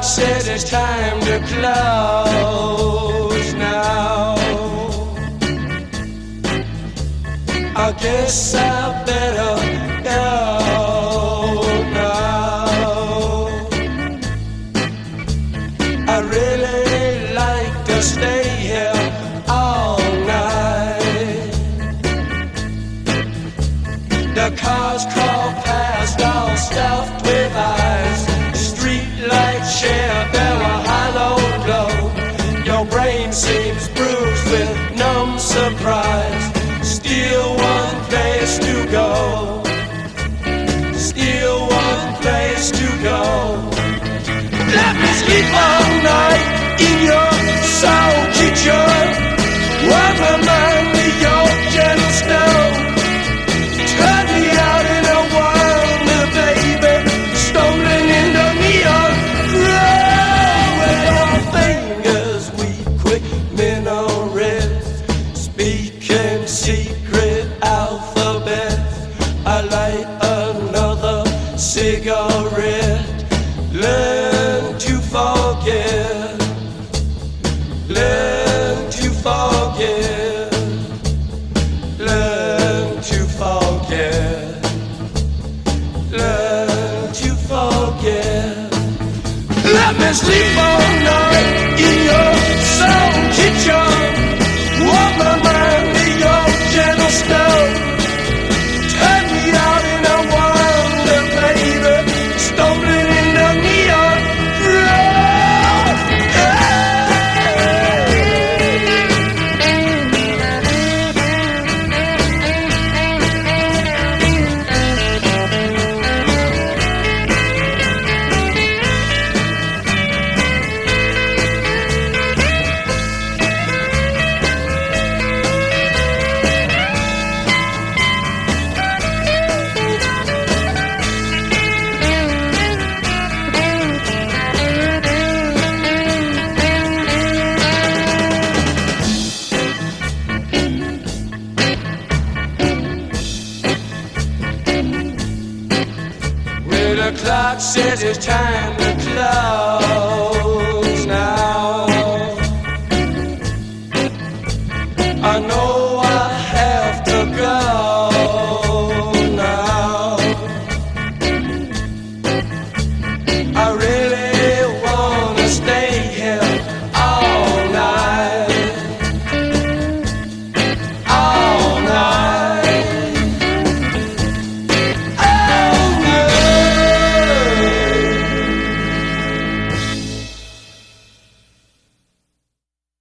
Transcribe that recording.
said it's time to close now. I guess I better go now. I really like to stay here all night. The cars crawl past, all stuffed with eyes. Streetlights share their hollow glow. Your brain seems bruised with numb surprise. Still one place to go. Still one place to go. Let me sleep all night in your soul kitchen. Warm my mind with your gentle stone. Turn me out in a world, baby, stumbling in the neon glow. With our fingers we quick minarets, speaking secret alphabets. I light another cigarette. Learn to forget. Learn to forget. Learn to forget. Learn to forget. Let me sleep all night.